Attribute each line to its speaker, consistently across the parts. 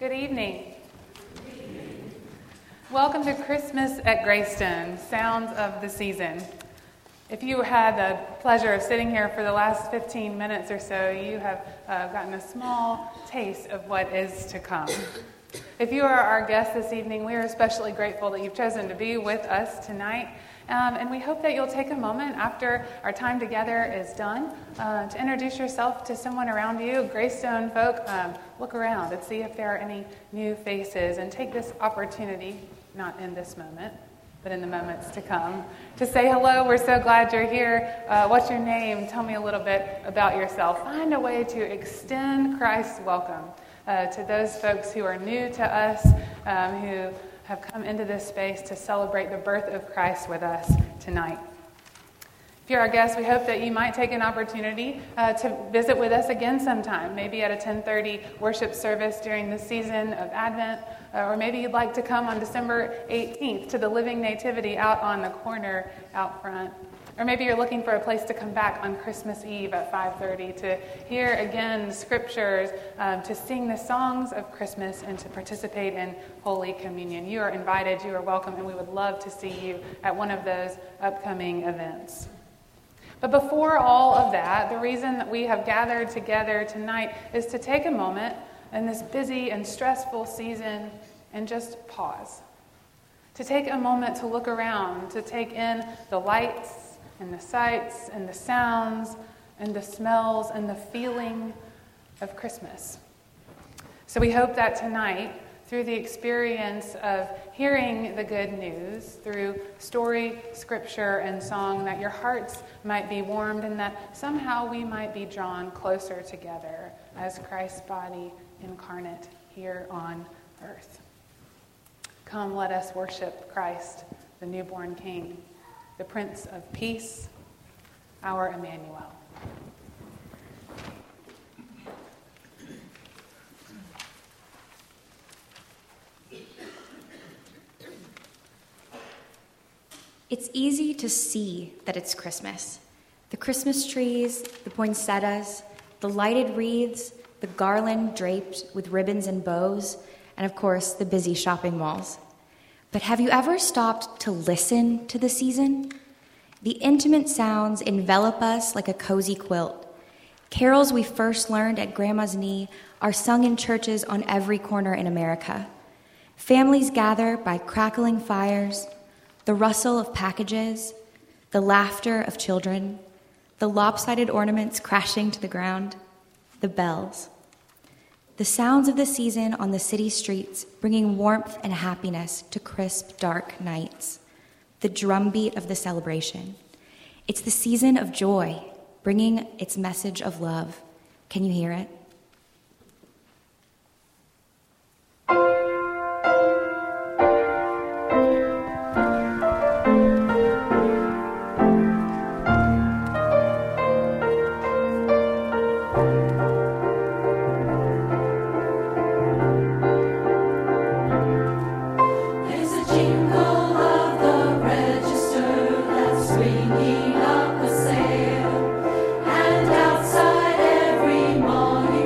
Speaker 1: Good evening. Welcome to Christmas at Greystone, Sounds of the Season. If you had the pleasure of sitting here for the last 15 minutes or so, you have gotten a small taste of what is to come. If you are our guest this evening, we are especially grateful that you've chosen to be with us tonight. And we hope that you'll take a moment after our time together is done to introduce yourself to someone around you. Greystone folk, look around and see if there are any new faces, and take this opportunity, not in this moment, but in the moments to come, to say hello. We're so glad you're here. What's your name? Tell me a little bit about yourself. Find a way to extend Christ's welcome to those folks who are new to us, who have come into this space to celebrate the birth of Christ with us tonight. If you're our guest, we hope that you might take an opportunity to visit with us again sometime, maybe at a 10:30 worship service during the season of Advent, or maybe you'd like to come on December 18th to the Living Nativity out on the corner out front. Or maybe you're looking for a place to come back on Christmas Eve at 5:30 to hear again the scriptures, to sing the songs of Christmas, and to participate in Holy Communion. You are invited, you are welcome, and we would love to see you at one of those upcoming events. But before all of that, the reason that we have gathered together tonight is to take a moment in this busy and stressful season and just pause. To take a moment to look around, to take in the lights, and the sights, and the sounds, and the smells, and the feeling of Christmas. So we hope that tonight, through the experience of hearing the good news, through story, scripture, and song, that your hearts might be warmed, and that somehow we might be drawn closer together as Christ's body incarnate here on earth. Come, let us worship Christ, the newborn King, the Prince of Peace, our Emmanuel.
Speaker 2: It's easy to see that it's Christmas. The Christmas trees, the poinsettias, the lighted wreaths, the garland draped with ribbons and bows, and of course, the busy shopping malls. But have you ever stopped to listen to the season? The intimate sounds envelop us like a cozy quilt. Carols we first learned at Grandma's knee are sung in churches on every corner in America. Families gather by crackling fires, the rustle of packages, the laughter of children, the lopsided ornaments crashing to the ground, the bells. The sounds of the season on the city streets, bringing warmth and happiness to crisp, dark nights. The drumbeat of the celebration. It's the season of joy, bringing its message of love. Can you hear it?
Speaker 3: Outside every morning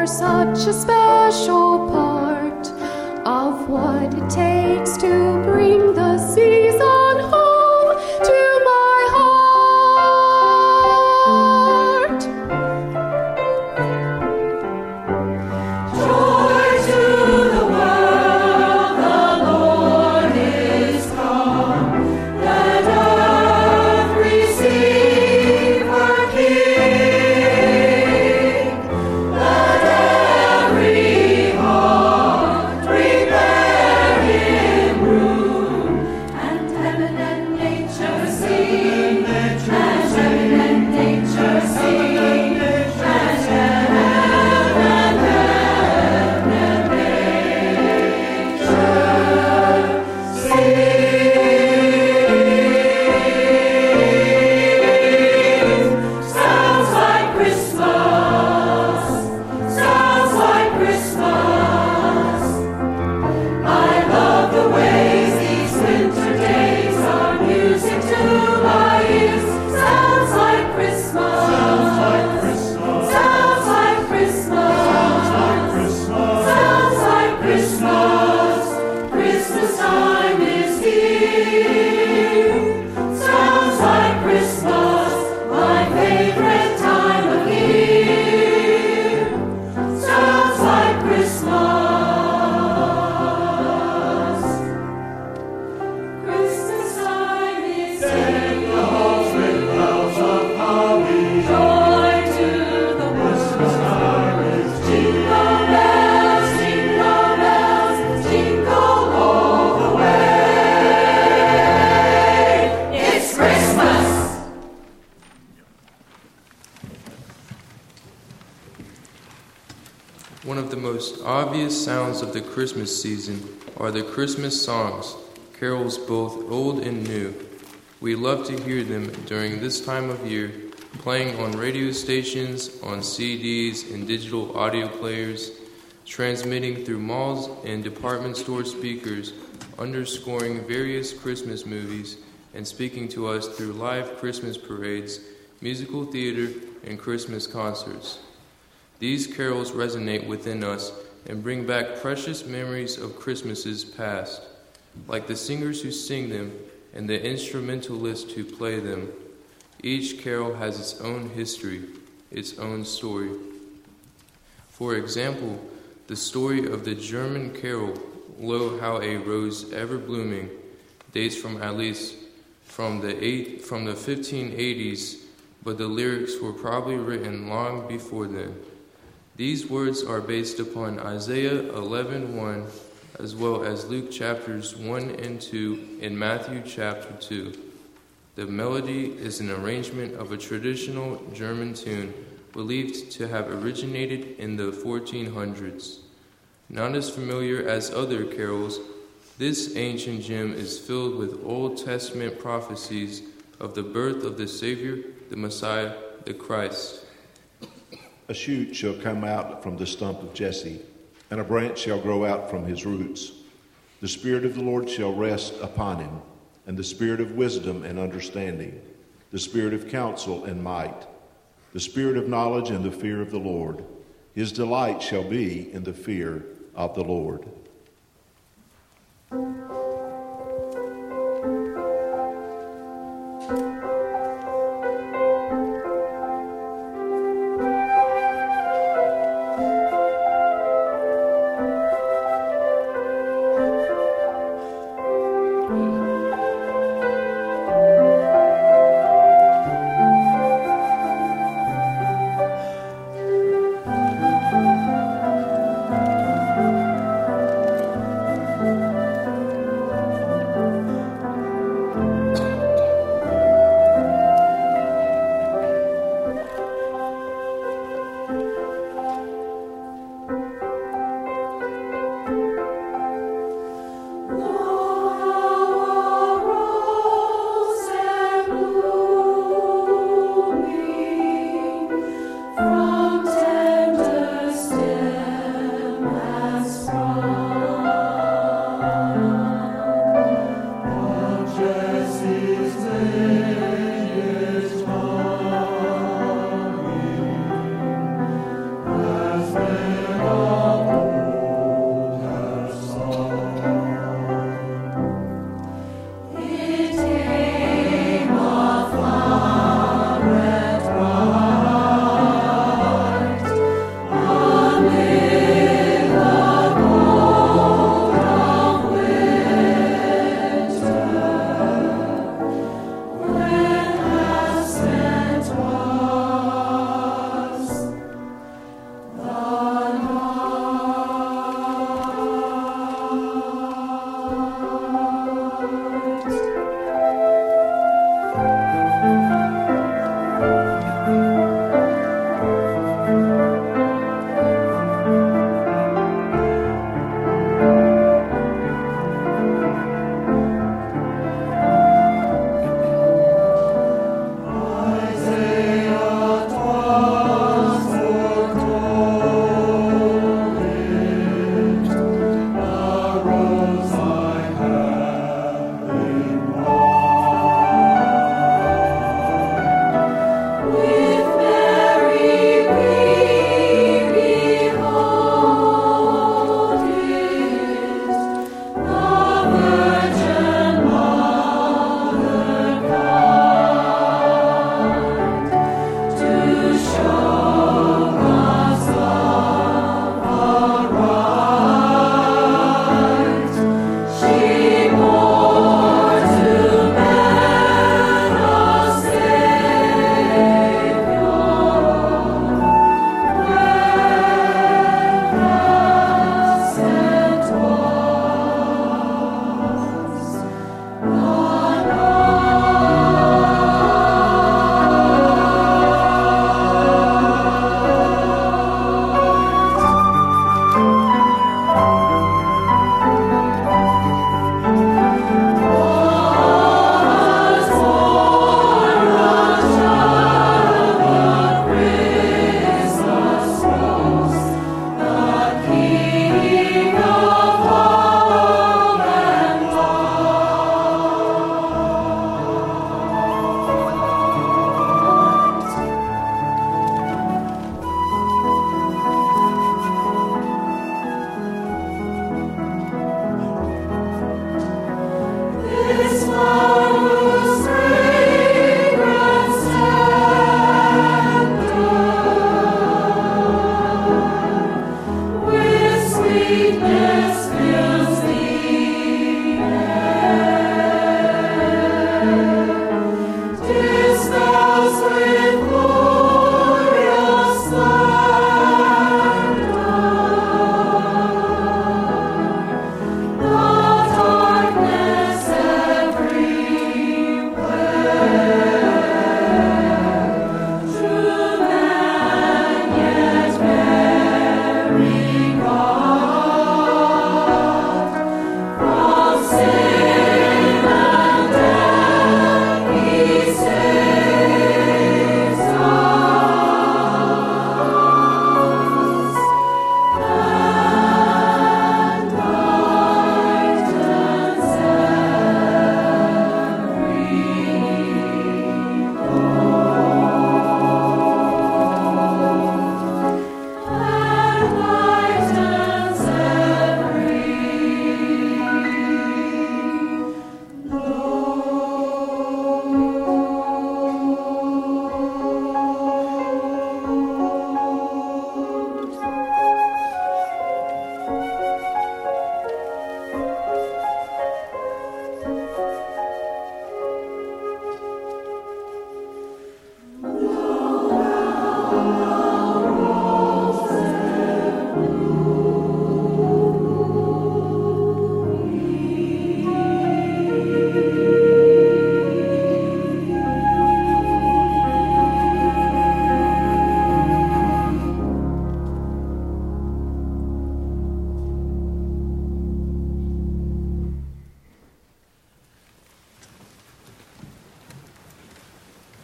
Speaker 3: are such a special part of what it takes to bring the season home to my heart. Joy to the world, the Lord is come. Let earth receive her King. Let every heart prepare him room, and heaven and nature sing, and heaven and nature sing, and heaven and nature sing. Sounds like Christmas, sounds like Christmas. I love the ways these winter days are music to my ears. Sounds like Christmas, sounds like Christmas, sounds like Christmas, sounds like Christmas, sounds like Christmas. Christmas time is here. Sounds like Christmas, my favorite time of year. Sounds like Christmas. Christmas time is here. Joy to the world. Jingle bells, jingle all the way. It's Christmas.
Speaker 4: One of the most obvious sounds of the Christmas season are the Christmas songs, carols both old and new. We love to hear them during this time of year, playing on radio stations, on CDs and digital audio players, transmitting through malls and department store speakers, underscoring various Christmas movies, and speaking to us through live Christmas parades, musical theater, and Christmas concerts. These carols resonate within us and bring back precious memories of Christmases past, like the singers who sing them and the instrumentalists who play them. Each carol has its own history, its own story. For example, the story of the German carol, Lo, How a Rose Ever Blooming, dates from at least from the 1580s, but the lyrics were probably written long before then. These words are based upon Isaiah 11:1, as well as Luke chapters 1 and 2 and Matthew chapter 2. The melody is an arrangement of a traditional German tune believed to have originated in the 1400s. Not as familiar as other carols, this ancient gem is filled with Old Testament prophecies of the birth of the Savior, the Messiah, the Christ.
Speaker 5: A shoot shall come out from the stump of Jesse, and a branch shall grow out from his roots. The Spirit of the Lord shall rest upon him, and the Spirit of wisdom and understanding, the Spirit of counsel and might, the Spirit of knowledge and the fear of the Lord. His delight shall be in the fear of the Lord.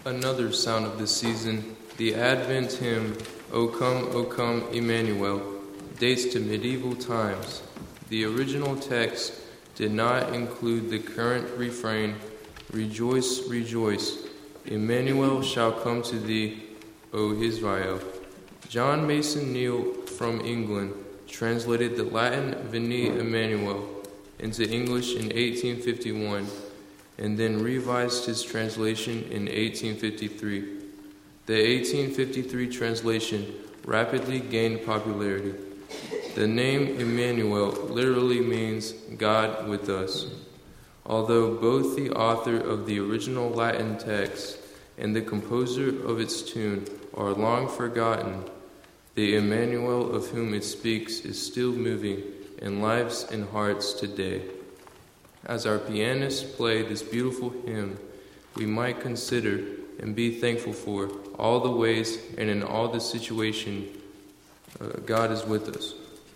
Speaker 4: another sound of the season, the Advent hymn, O Come, Emmanuel, dates to medieval times. The original text did not include the current refrain, Rejoice, rejoice, Emmanuel shall come to thee, O Israel. John Mason Neale from England translated the Latin Veni Emmanuel into English in 1851 and then revised his translation in 1853. The 1853 translation rapidly gained popularity. The name Emmanuel literally means God with us. Although both the author of the original Latin text and the composer of its tune are long forgotten, the Emmanuel of whom it speaks is still moving in lives and hearts today. As our pianists play this beautiful hymn, we might consider and be thankful for all the ways and in all the situation God is with us.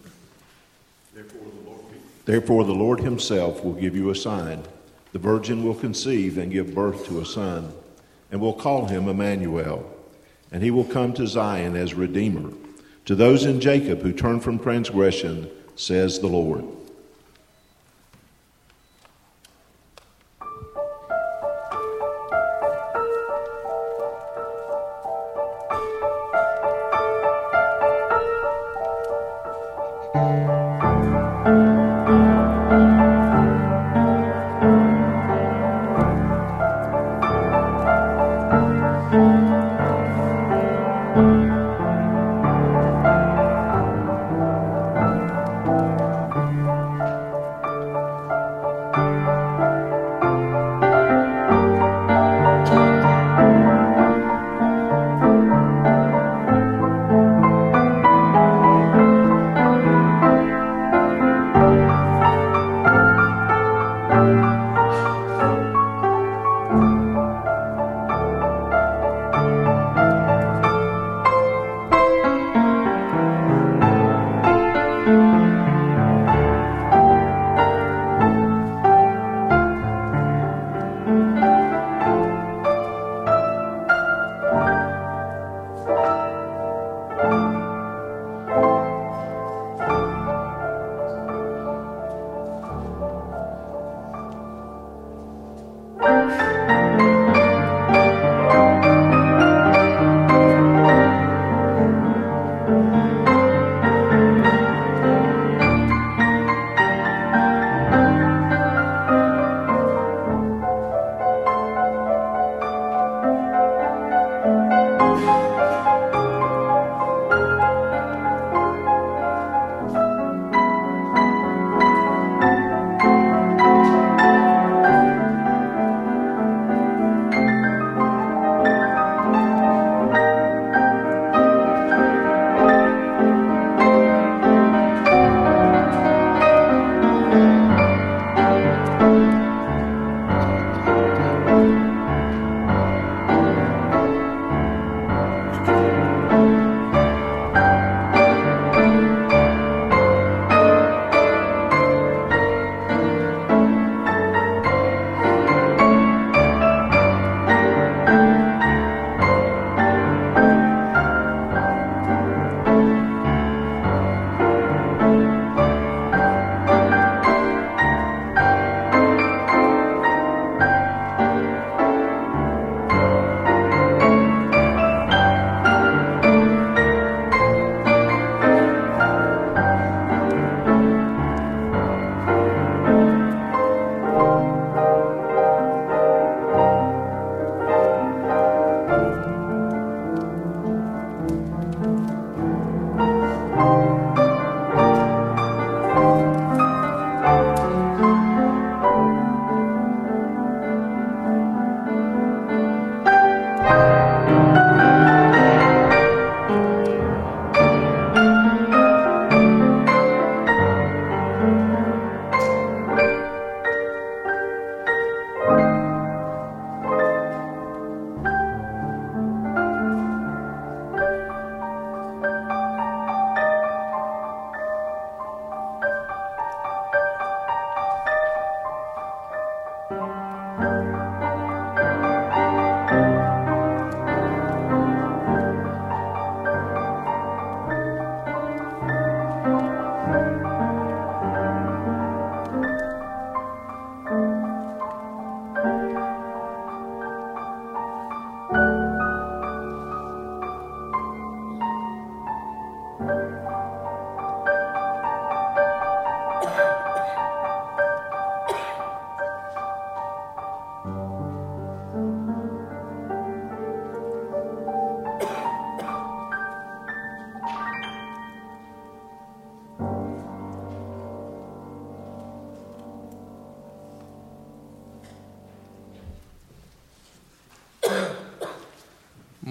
Speaker 5: Therefore the Lord himself will give you a sign. The virgin will conceive and give birth to a son, and will call him Emmanuel. And he will come to Zion as Redeemer, to those in Jacob who turn from transgression, says the Lord.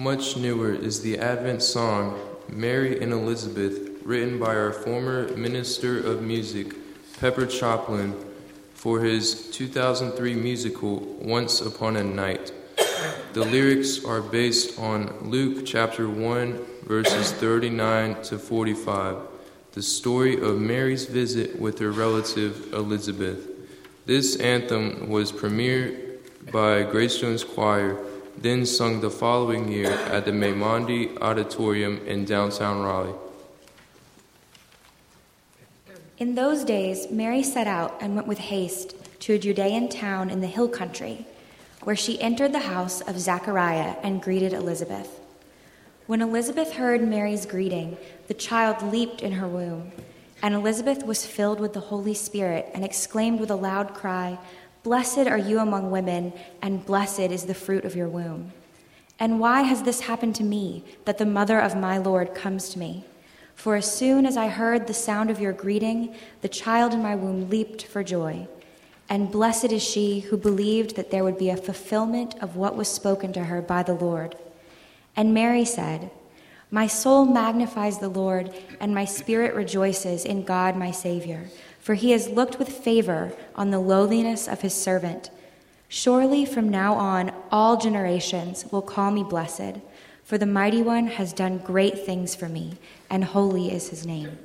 Speaker 4: Much newer is the Advent song, Mary and Elizabeth, written by our former Minister of Music, Pepper Choplin, for his 2003 musical, Once Upon a Night. The lyrics are based on Luke chapter 1, verses 39 to 45, the story of Mary's visit with her relative Elizabeth. This anthem was premiered by Greystone's Choir, then sung the following year at the Maimondi Auditorium in downtown Raleigh.
Speaker 2: In those days, Mary set out and went with haste to a Judean town in the hill country, where she entered the house of Zechariah and greeted Elizabeth. When Elizabeth heard Mary's greeting, the child leaped in her womb, and Elizabeth was filled with the Holy Spirit and exclaimed with a loud cry, "Blessed are you among women, and blessed is the fruit of your womb. And why has this happened to me, that the mother of my Lord comes to me? For as soon as I heard the sound of your greeting, the child in my womb leaped for joy. And blessed is she who believed that there would be a fulfillment of what was spoken to her by the Lord." And Mary said, "My soul magnifies the Lord, and my spirit rejoices in God my Savior, for he has looked with favor on the lowliness of his servant. Surely from now on all generations will call me blessed, for the Mighty One has done great things for me, and holy is his name."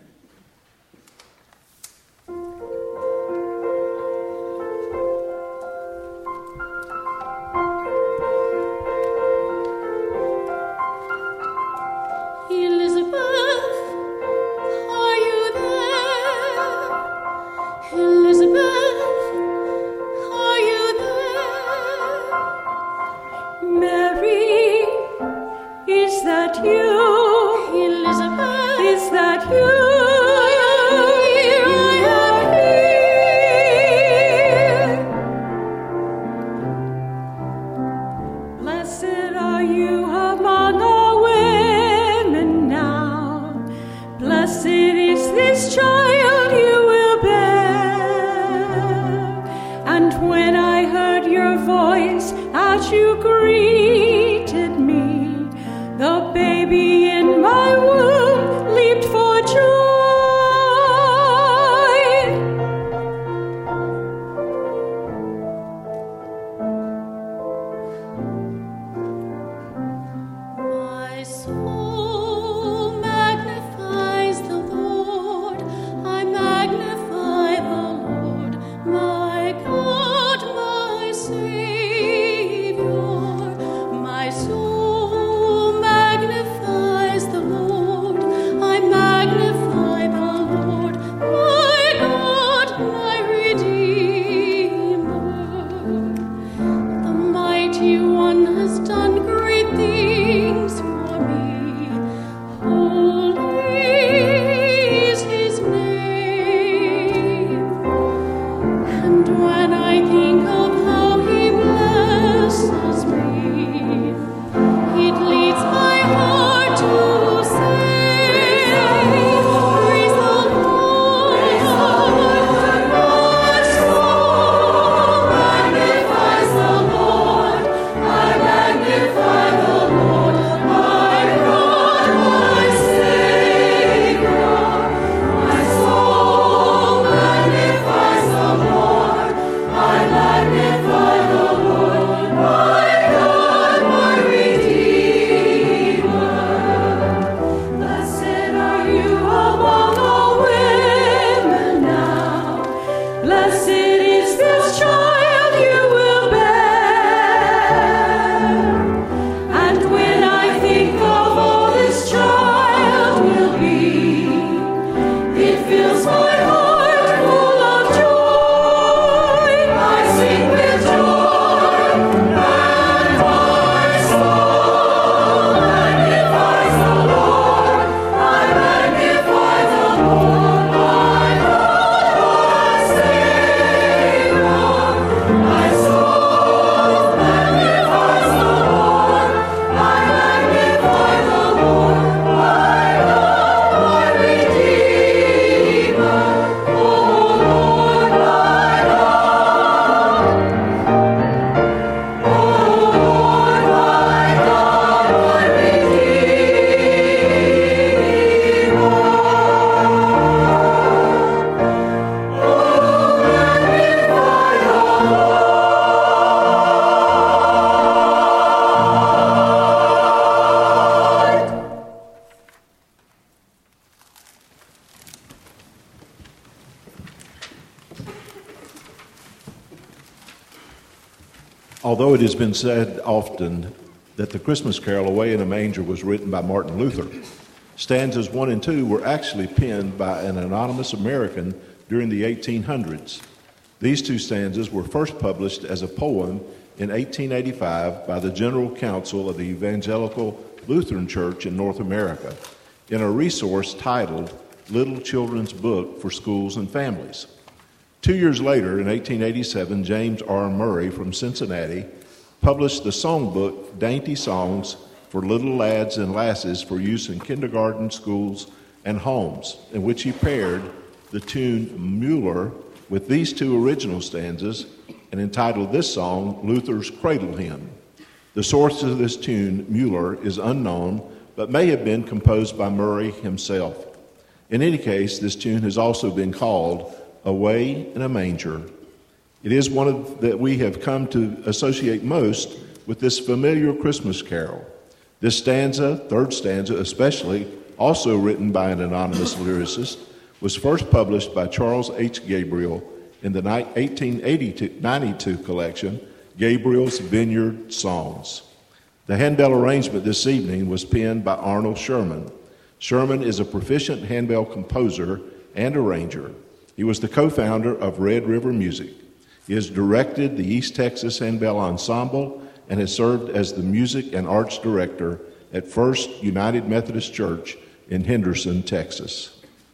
Speaker 5: Although it has been said often that the Christmas Carol Away in a Manger was written by Martin Luther, stanzas 1 and 2 were actually penned by an anonymous American during the 1800s. These two stanzas were first published as a poem in 1885 by the General Council of the Evangelical Lutheran Church in North America in a resource titled Little Children's Book for Schools and Families. 2 years later, in 1887, James R. Murray from Cincinnati published the songbook Dainty Songs for Little Lads and Lasses for use in kindergarten, schools, and homes, in which he paired the tune Mueller with these two original stanzas and entitled this song Luther's Cradle Hymn. The source of this tune, Mueller, is unknown, but may have been composed by Murray himself. In any case, this tune has also been called Away in a Manger. It is one that we have come to associate most with this familiar Christmas carol. This stanza, third stanza especially, also written by an anonymous lyricist, was first published by Charles H. Gabriel in the 1892 collection, Gabriel's Vineyard Songs. The handbell arrangement this evening was penned by Arnold Sherman. Sherman is a proficient handbell composer and arranger. He was the co-founder of Red River Music. He has directed the East Texas Handbell Ensemble and has served as the music and arts director at First United Methodist Church in Henderson, Texas.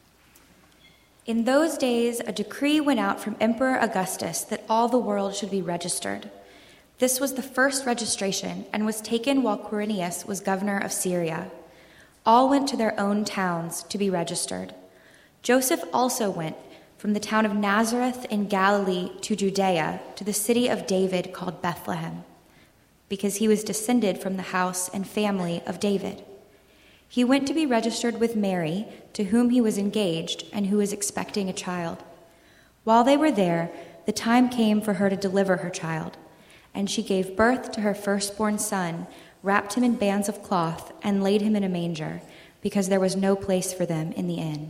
Speaker 2: In those days, a decree went out from Emperor Augustus that all the world should be registered. This was the first registration and was taken while Quirinius was governor of Syria. All went to their own towns to be registered. Joseph also went from the town of Nazareth in Galilee to Judea to the city of David called Bethlehem, because he was descended from the house and family of David. He went to be registered with Mary, to whom he was engaged and who was expecting a child. While they were there, the time came for her to deliver her child, and she gave birth to her firstborn son, wrapped him in bands of cloth, and laid him in a manger, because there was no place for them in the inn.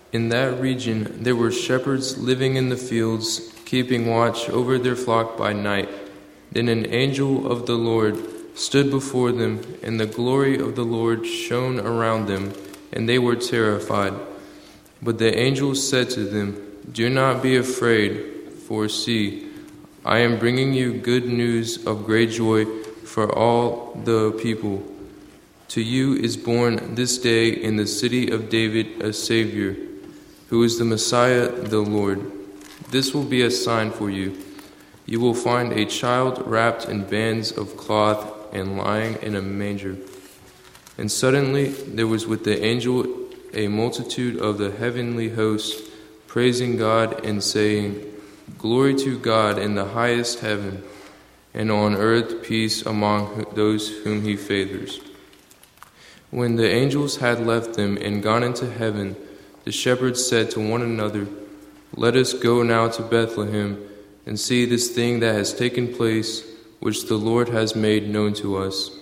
Speaker 4: In that region there were shepherds living in the fields, keeping watch over their flock by night. Then an angel of the Lord stood before them, and the glory of the Lord shone around them, and they were terrified. But the angel said to them, "Do not be afraid, for see, I am bringing you good news of great joy for all the people. To you is born this day in the city of David a Savior, who is the Messiah, the Lord. This will be a sign for you. You will find a child wrapped in bands of cloth and lying in a manger." And suddenly there was with the angel a multitude of the heavenly host, praising God and saying, "Glory to God in the highest heaven, and on earth peace among those whom he favors." When the angels had left them and gone into heaven, the shepherds said to one another, "Let us go now to Bethlehem and see this thing that has taken place, which the Lord has made known to us."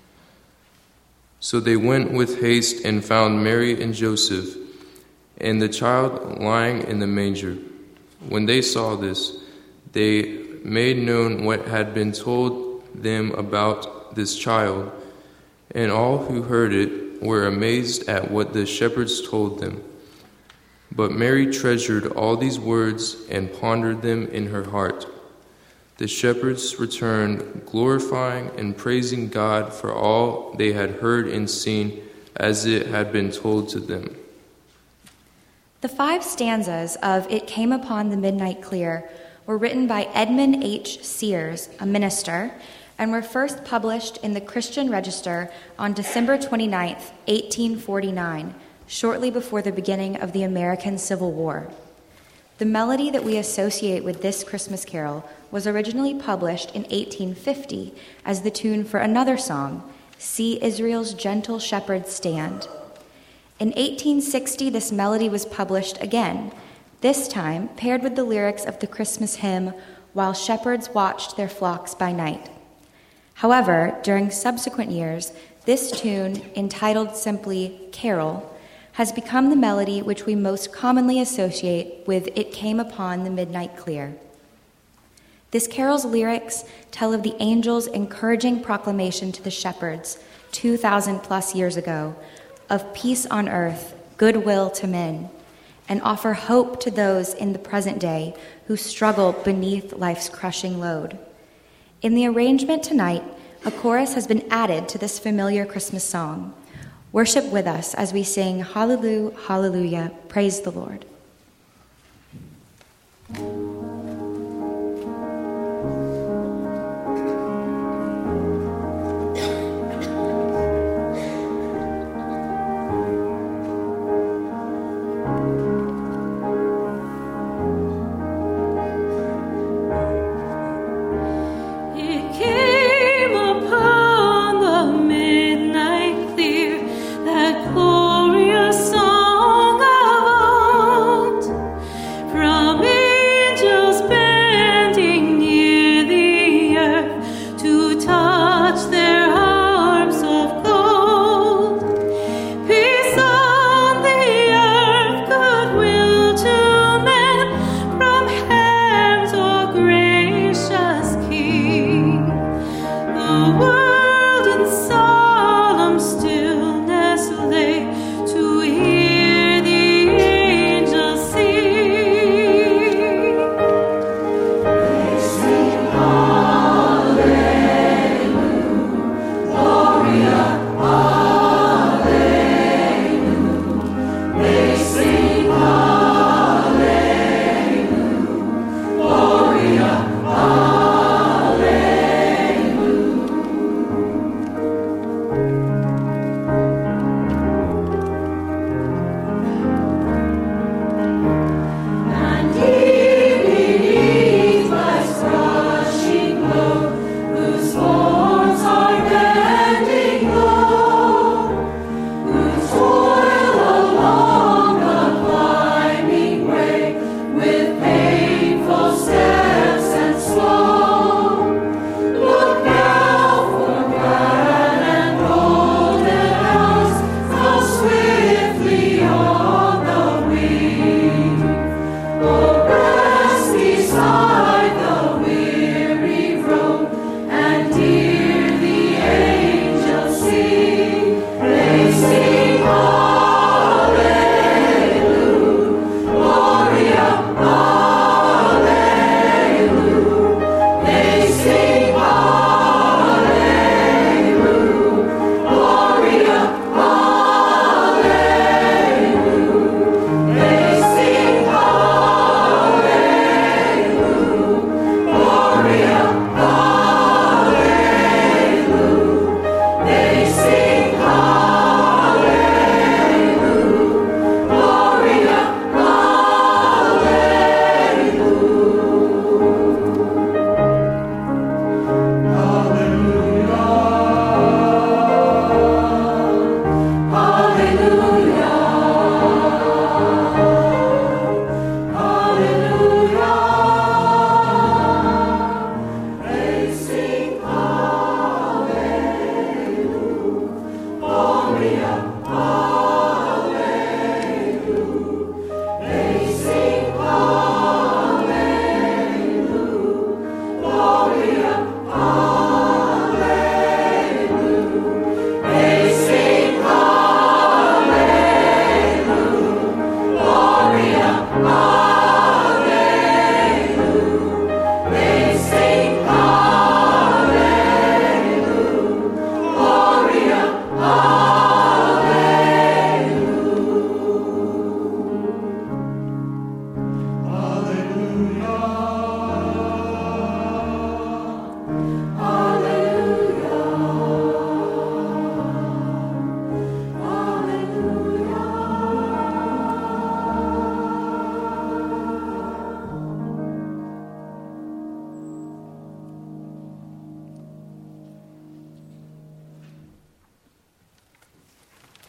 Speaker 4: So they went with haste and found Mary and Joseph, and the child lying in the manger. When they saw this, they made known what had been told them about this child, and all who heard it were amazed at what the shepherds told them. But Mary treasured all these words and pondered them in her heart. The shepherds returned, glorifying and praising God for all they had heard and seen as it had been told to them.
Speaker 2: The 5 stanzas of "It Came Upon the Midnight Clear" were written by Edmund H. Sears, a minister, and were first published in the Christian Register on December 29, 1849, shortly before the beginning of the American Civil War. The melody that we associate with this Christmas carol was originally published in 1850 as the tune for another song, "See Israel's Gentle Shepherd Stand." In 1860, this melody was published again, this time paired with the lyrics of the Christmas hymn, "While Shepherds Watched Their Flocks by Night." However, during subsequent years, this tune, entitled simply "Carol," has become the melody which we most commonly associate with "It Came Upon the Midnight Clear." This carol's lyrics tell of the angel's encouraging proclamation to the shepherds 2,000 plus years ago of peace on earth, goodwill to men, and offer hope to those in the present day who struggle beneath life's crushing load. In the arrangement tonight, a chorus has been added to this familiar Christmas song. Worship with us as we sing "Hallelujah, Hallelujah, Praise the Lord."
Speaker 3: Glorious song of all.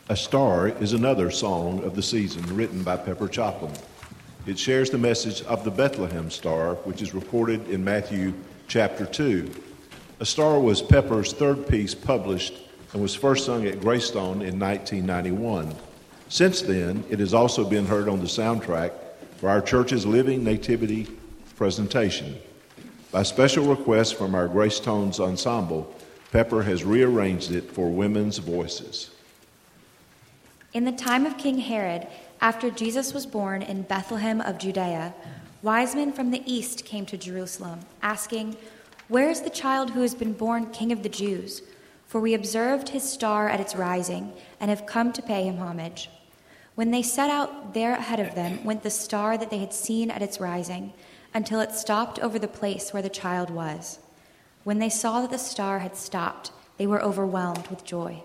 Speaker 5: A Star is another song of the season written by Pepper Choplin. It shares the message of the Bethlehem star, which is recorded in Matthew chapter 2. A Star was Pepper's third piece published and was first sung at Greystone in 1991. Since then, it has also been heard on the soundtrack for our church's Living Nativity presentation. By special request from our Greystones ensemble, Pepper has rearranged it for women's voices.
Speaker 2: In the time of King Herod, after Jesus was born in Bethlehem of Judea, wise men from the east came to Jerusalem, asking, "Where is the child who has been born King of the Jews? For we observed his star at its rising and have come to pay him homage." When they set out, there ahead of them went the star that they had seen at its rising, until it stopped over the place where the child was. When they saw that the star had stopped, they were overwhelmed with joy.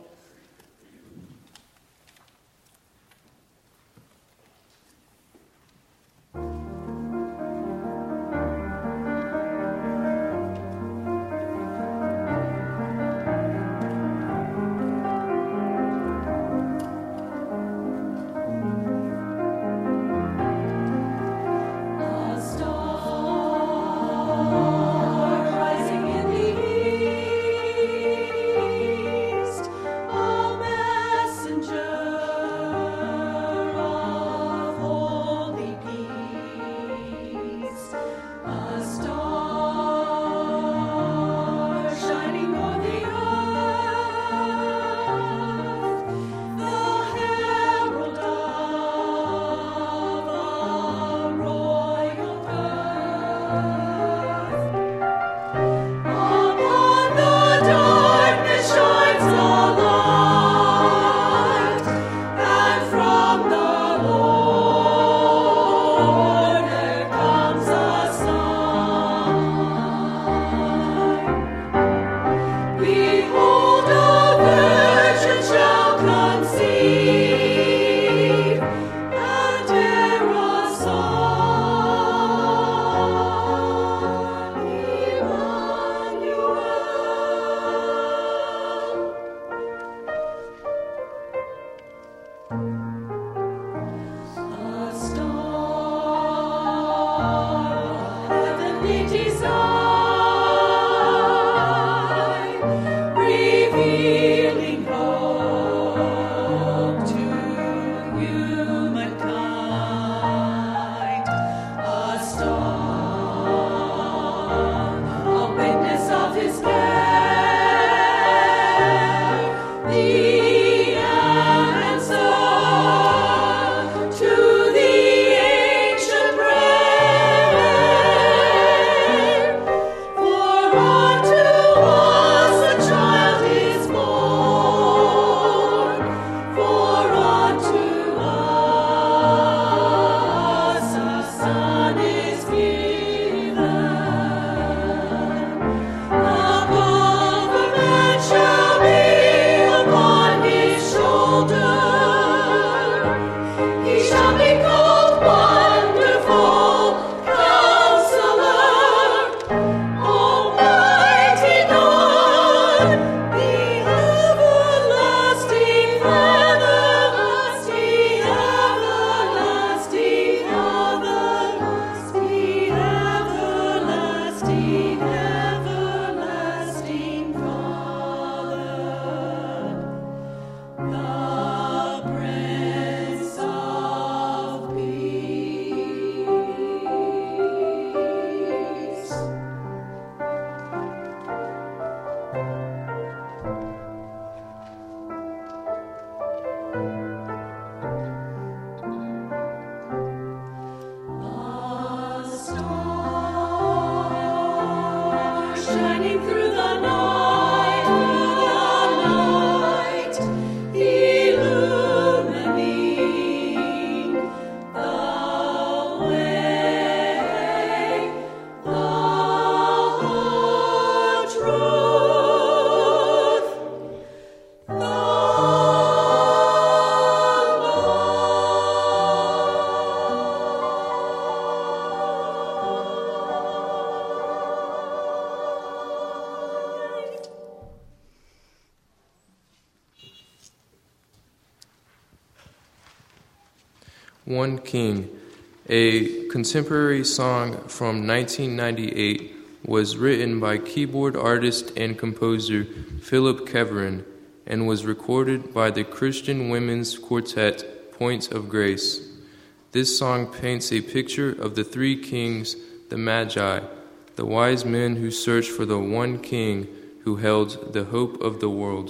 Speaker 4: One King, a contemporary song from 1998, was written by keyboard artist and composer Philip Keverin and was recorded by the Christian women's quartet Point of Grace. This song paints a picture of the three kings, the Magi, the wise men who searched for the one king who held the hope of the world.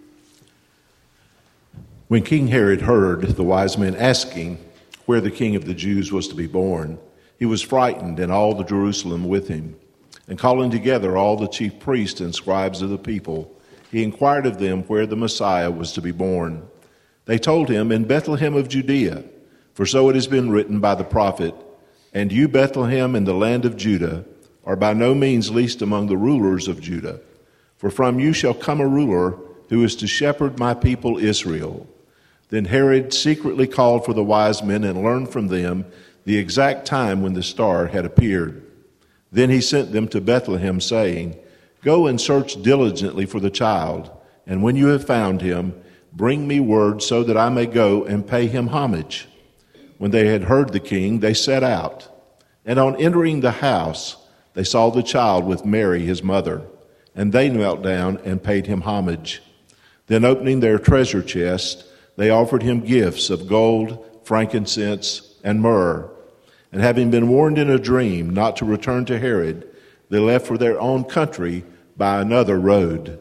Speaker 5: When King Herod heard the wise men asking where the king of the Jews was to be born, he was frightened, and all the Jerusalem with him. And calling together all the chief priests and scribes of the people, he inquired of them where the Messiah was to be born. They told him, in Bethlehem of Judea, for so it has been written by the prophet, "And you, Bethlehem, in the land of Judah, are by no means least among the rulers of Judah. For from you shall come a ruler who is to shepherd my people Israel." Then Herod secretly called for the wise men and learned from them the exact time when the star had appeared. Then he sent them to Bethlehem, saying, "Go and search diligently for the child, and when you have found him, bring me word so that I may go and pay him homage." When they had heard the king, they set out. And on entering the house, they saw the child with Mary, his mother, and they knelt down and paid him homage. Then opening their treasure chest, they offered him gifts of gold, frankincense, and myrrh. And having been warned in a dream not to return to Herod, they left for their own country by another road.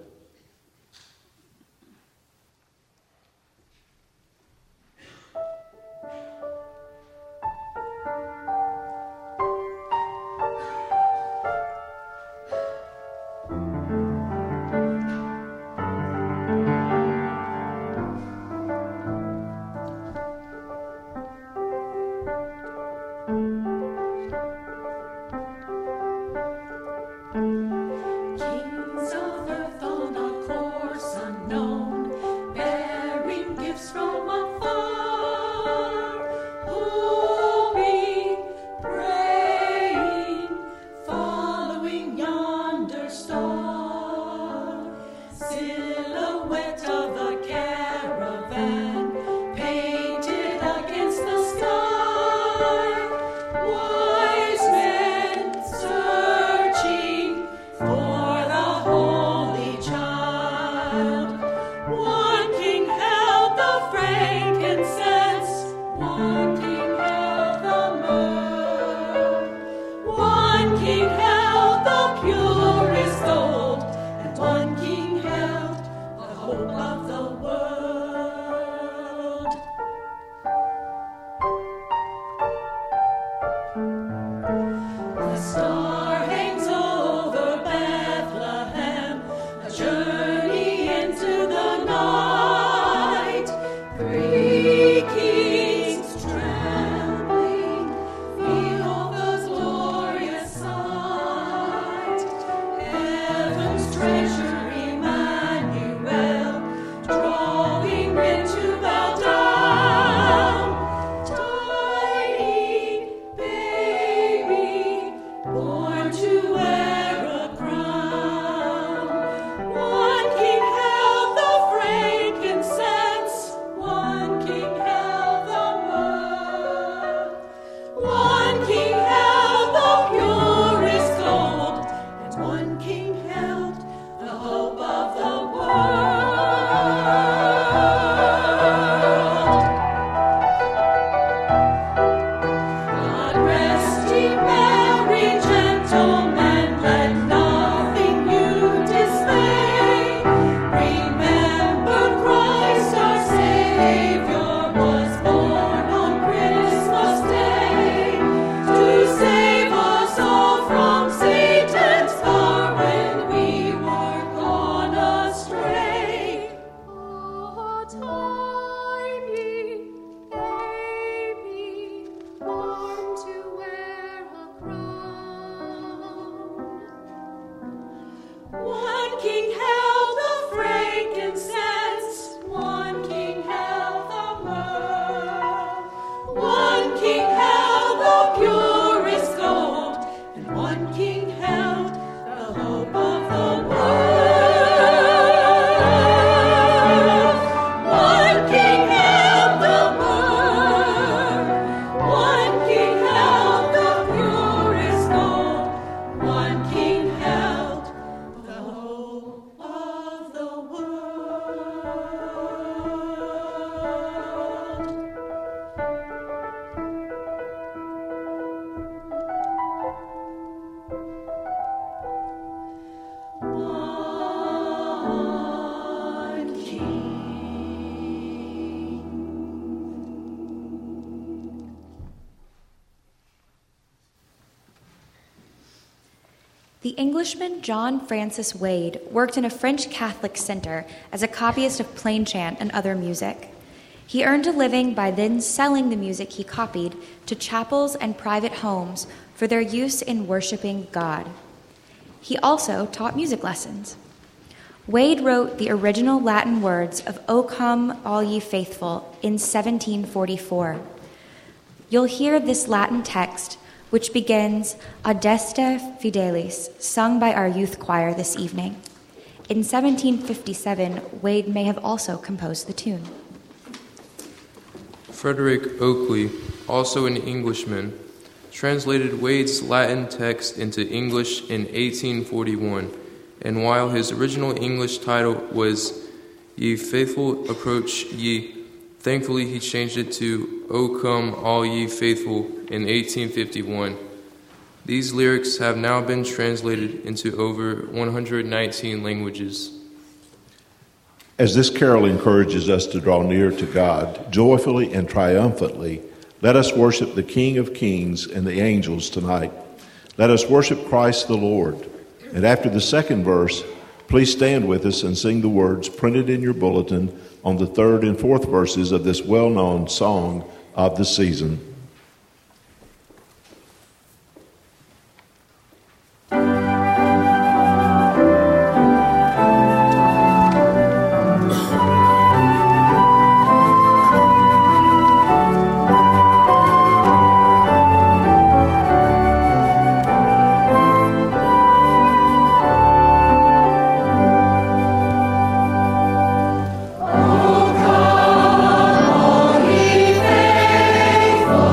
Speaker 3: Kings of earth on a course unknown, bearing gifts from afar, hoping, praying, following yonder star. Silhouette of the caravan, painted against the sky. Wise men searching for the Holy Child. One king held the frankincense, one king held the myrrh. One king held the purest gold, and one king held the hope of the world. The star hangs over Bethlehem, a journey into the night. Three kings trembling, behold the glorious sight. Heaven's treasure, Emmanuel, drawing men to bow down. Tiny baby, born to wear a crown. One king held the frankincense, one king held the myrrh. One king held the purest gold, and one king held the hope of the world. God rest ye merry gentlemen, let nothing you dismay. Remember Christ our Savior was born on Christmas Day, to save us all from Satan's power when we were gone astray. A tiny baby, born to wear a crown. One king held the frankincense, one king held the myrrh. One king held the purest gold, and one king held the hope of the world. One king held the myrrh,
Speaker 2: The Englishman John Francis Wade worked in a French Catholic center as a copyist of plain chant and other music. He earned a living by then selling the music he copied to chapels and private homes for their use in worshiping God. He also taught music lessons. Wade wrote the original Latin words of O Come, All Ye Faithful in 1744. You'll hear this Latin text, which begins Adeste Fidelis, sung by our youth choir this evening. In 1757, Wade may have also composed the tune.
Speaker 4: Frederick Oakley, also an Englishman, translated Wade's Latin text into English in 1841, and while his original English title was Ye Faithful Approach Ye, thankfully he changed it to O Come All Ye Faithful in 1851. These lyrics have now been translated into over 119 languages.
Speaker 5: As this carol encourages us to draw near to God, joyfully and triumphantly, let us worship the King of Kings and the angels tonight. Let us worship Christ the Lord. And after the second verse, please stand with us and sing the words printed in your bulletin on the third and fourth verses of this well-known song of the season.
Speaker 3: Oh, come, all ye faithful.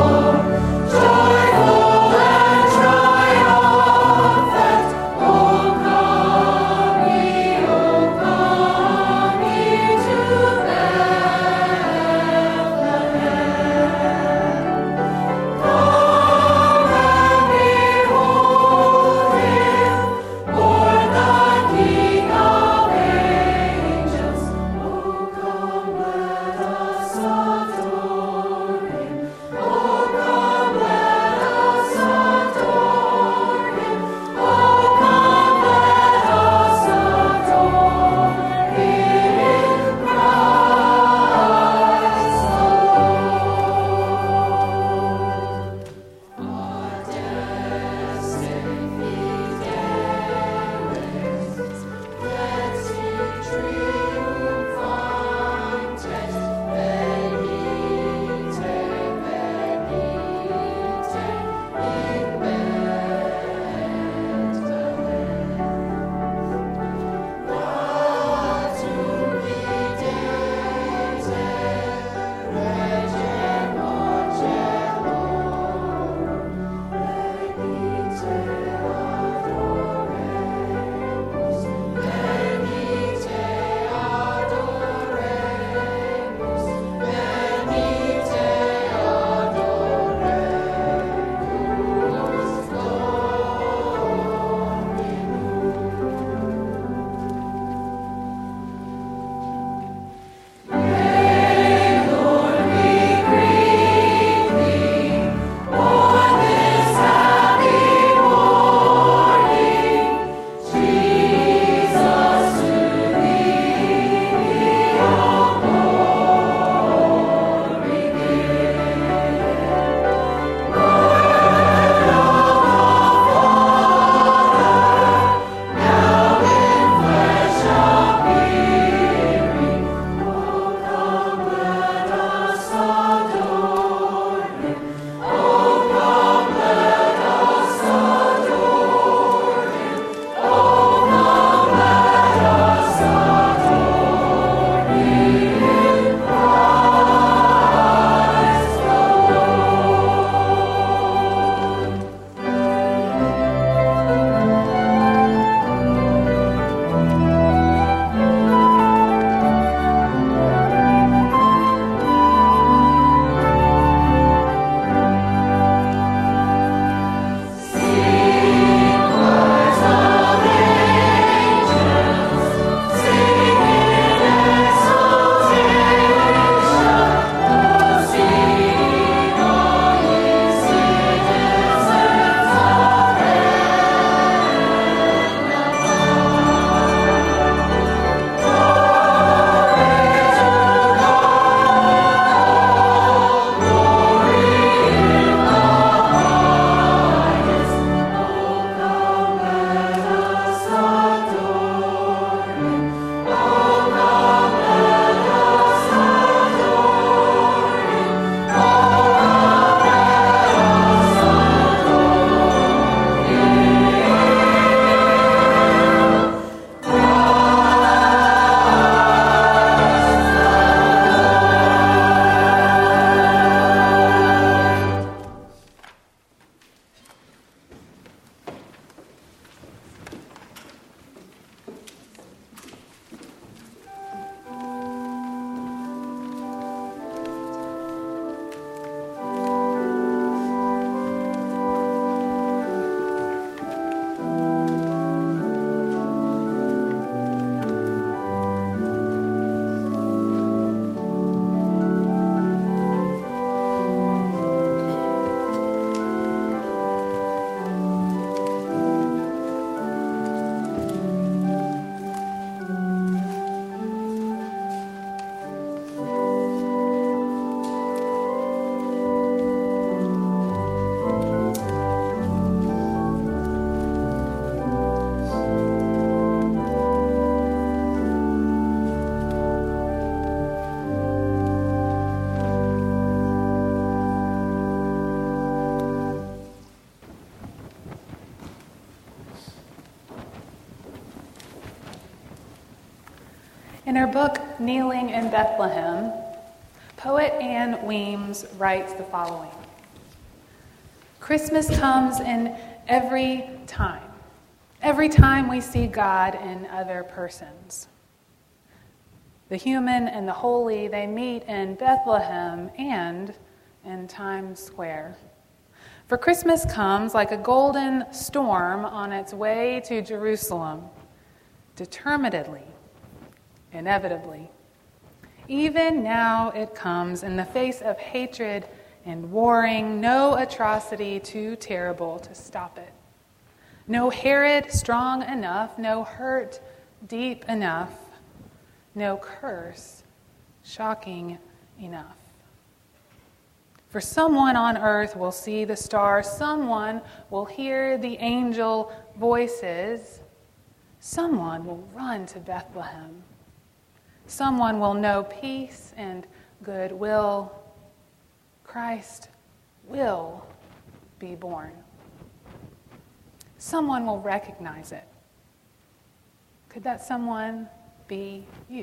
Speaker 1: In her book, Kneeling in Bethlehem, poet Anne Weems writes the following. Christmas comes in every time we see God in other persons. The human and the holy, they meet in Bethlehem and in Times Square. For Christmas comes like a golden storm on its way to Jerusalem, determinedly, inevitably. Even now it comes in the face of hatred and warring, no atrocity too terrible to stop it. No Herod strong enough, no hurt deep enough, no curse shocking enough. For someone on earth will see the star, someone will hear the angel voices, someone will run to Bethlehem. Someone will know peace and goodwill. Christ will be born. Someone will recognize it. Could that someone be you?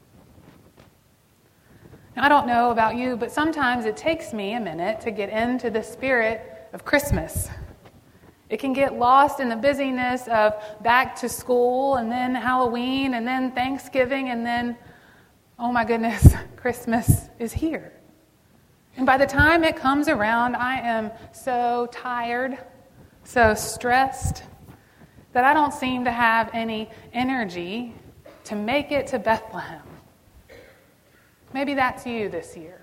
Speaker 1: Now, I don't know about you, but sometimes it takes me a minute to get into the spirit of Christmas. It can get lost in the busyness of back to school and then Halloween and then Thanksgiving and then, oh my goodness, Christmas is here. And by the time it comes around, I am so tired, so stressed, that I don't seem to have any energy to make it to Bethlehem. Maybe that's you this year.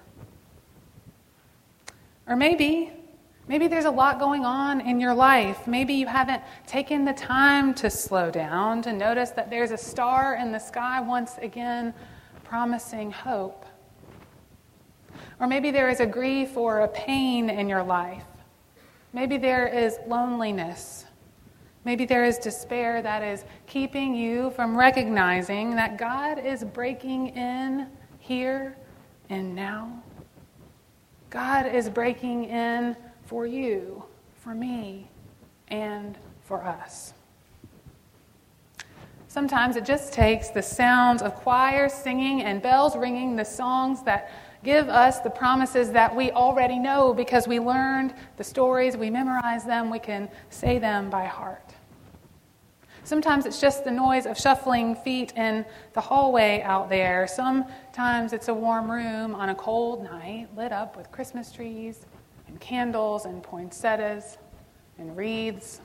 Speaker 1: Or maybe there's a lot going on in your life. Maybe you haven't taken the time to slow down, to notice that there's a star in the sky once again promising hope. Or maybe there is a grief or a pain in your life. Maybe there is loneliness. Maybe there is despair that is keeping you from recognizing that God is breaking in here and now. God is breaking in for you, for me, and for us. Sometimes it just takes the sounds of choirs singing and bells ringing, the songs that give us the promises that we already know because we learned the stories, we memorized them, we can say them by heart. Sometimes it's just the noise of shuffling feet in the hallway out there. Sometimes it's a warm room on a cold night lit up with Christmas trees and candles and poinsettias and wreaths.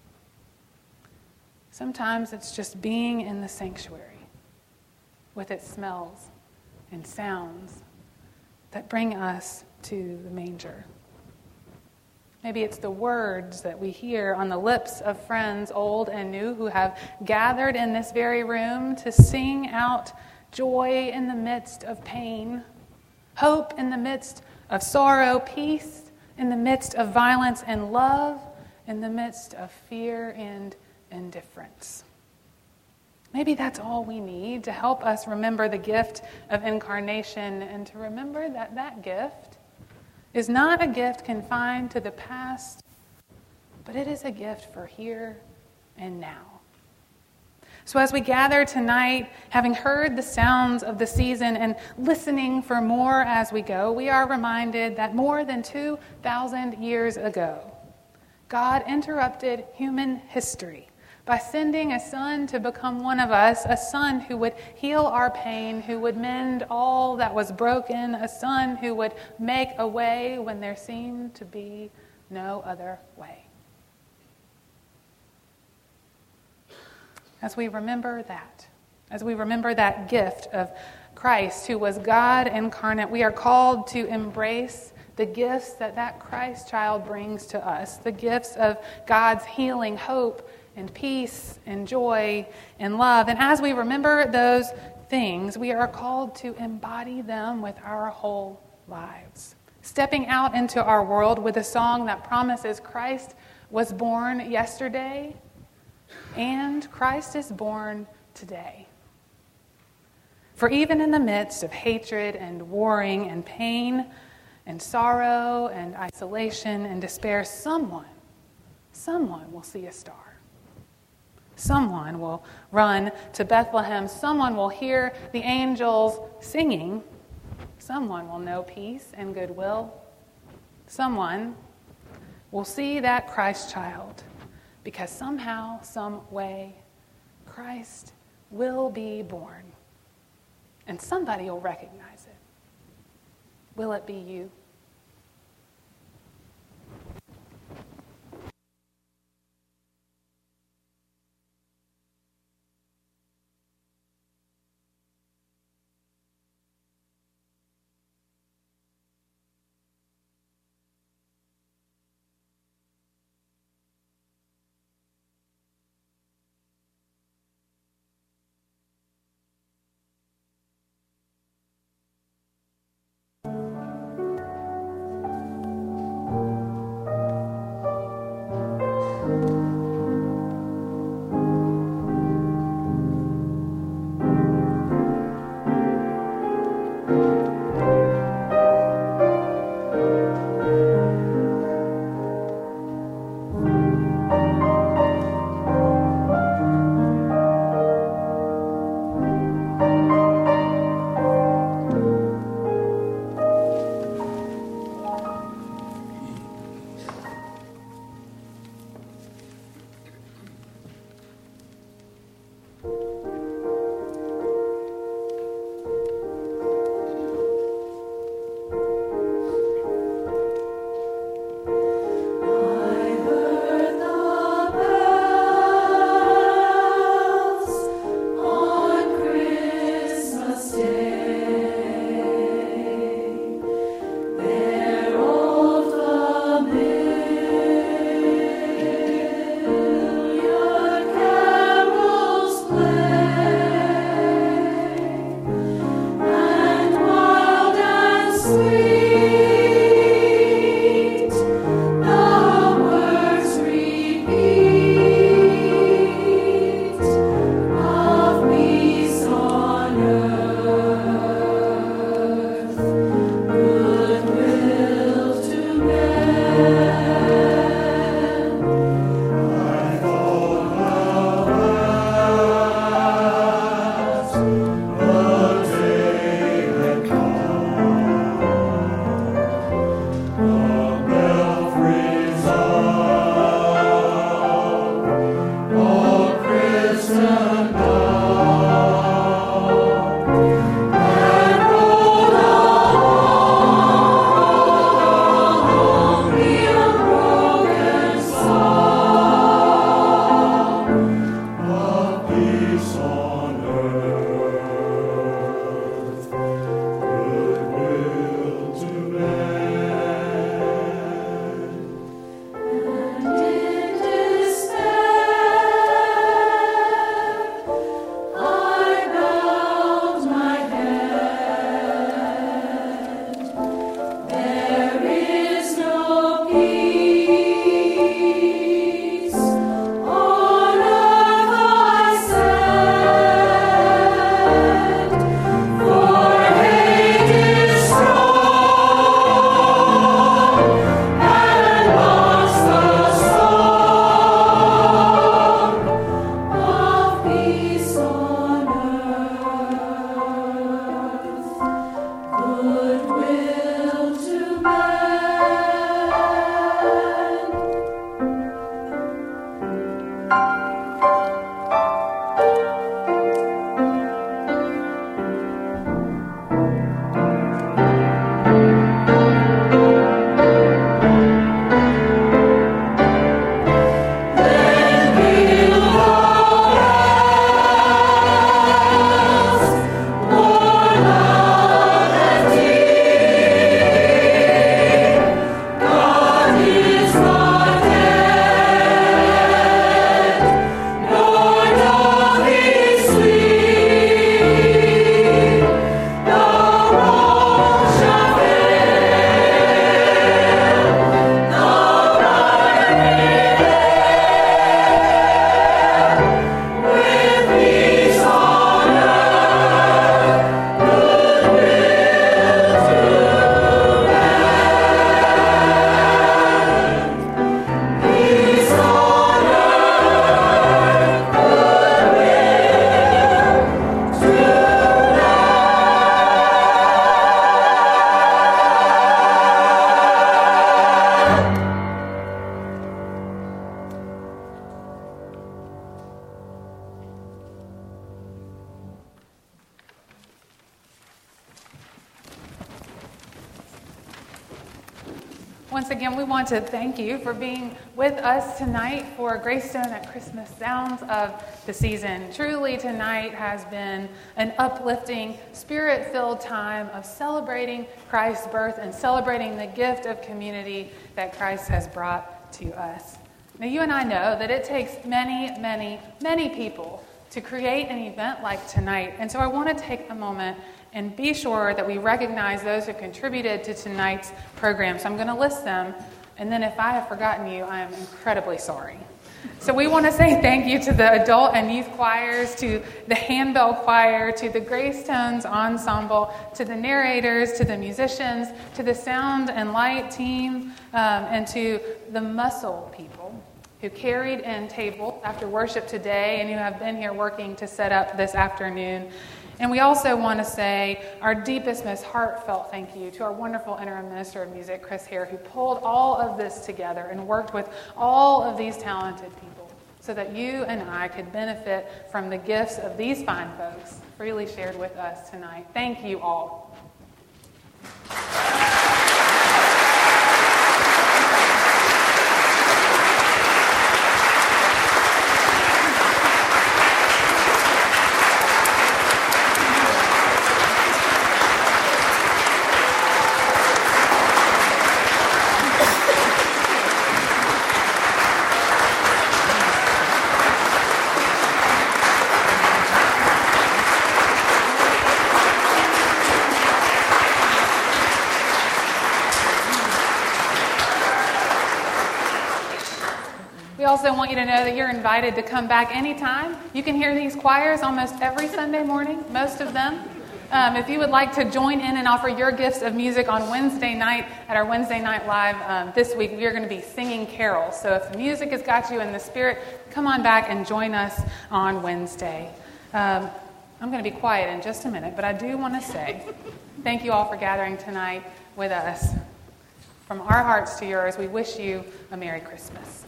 Speaker 1: Sometimes it's just being in the sanctuary with its smells and sounds that bring us to the manger. Maybe it's the words that we hear on the lips of friends, old and new, who have gathered in this very room to sing out joy in the midst of pain, hope in the midst of sorrow, peace in the midst of violence, and love in the midst of fear and indifference. Maybe that's all we need to help us remember the gift of incarnation and to remember that that gift is not a gift confined to the past, but it is a gift for here and now. So as we gather tonight, having heard the sounds of the season and listening for more as we go, we are reminded that more than 2,000 years ago, God interrupted human history by sending a son to become one of us, a son who would heal our pain, who would mend all that was broken, a son who would make a way when there seemed to be no other way. As we remember that gift of Christ, who was God incarnate, we are called to embrace the gifts that Christ child brings to us, the gifts of God's healing, hope, and peace, and joy, and love. And as we remember those things, we are called to embody them with our whole lives. Stepping out into our world with a song that promises Christ was born yesterday, and Christ is born today. For even in the midst of hatred and warring and pain and sorrow and isolation and despair, someone will see a star. Someone will run to Bethlehem. Someone will hear the angels singing. Someone will know peace and goodwill. Someone will see that Christ child, because somehow, some way, Christ will be born. And somebody will recognize it. Will it be you? Once again, we want to thank you for being with us tonight for Greystone at Christmas Sounds of the Season. Truly, tonight has been an uplifting, spirit-filled time of celebrating Christ's birth and celebrating the gift of community that Christ has brought to us. Now, you and I know that it takes many, many, many people to create an event like tonight. And so I want to take a moment and be sure that we recognize those who contributed to tonight's program. So I'm going to list them, and then if I have forgotten you, I am incredibly sorry. So we want to say thank you to the adult and youth choirs, to the handbell choir, to the Greystones ensemble, to the narrators, to the musicians, to the sound and light team, and to the muscle people who carried in tables after worship today and who have been here working to set up this afternoon. And we also want to say our deepest, most heartfelt thank you to our wonderful interim minister of music, Chris Hare, who pulled all of this together and worked with all of these talented people so that you and I could benefit from the gifts of these fine folks freely shared with us tonight. Thank you all. We also want you to know that you're invited to come back anytime. You can hear these choirs almost every Sunday morning, most of them. If you would like to join in and offer your gifts of music on Wednesday night at our Wednesday Night Live this week, we are going to be singing carols. So if the music has got you in the spirit, come on back and join us on Wednesday. I'm going to be quiet in just a minute, but I do want to say thank you all for gathering tonight with us. From our hearts to yours, we wish you a Merry Christmas.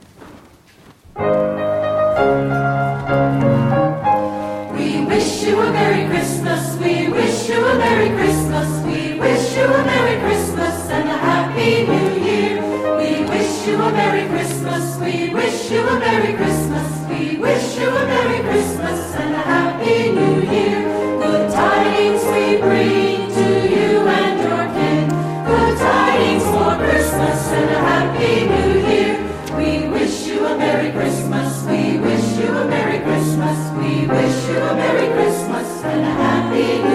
Speaker 3: We wish you a Merry Christmas, we wish you a Merry Christmas, we wish you a Merry Christmas and a Happy New Year. We wish you a Merry Christmas, we wish you a Merry Christmas, we wish you a Merry Christmas and a Happy New Year. Good tidings we bring to you and your kin, good tidings for Christmas and a Happy New Year. We wish you a Merry Christmas, we wish you a Merry Christmas, we wish you a Merry Christmas and a Happy New Year.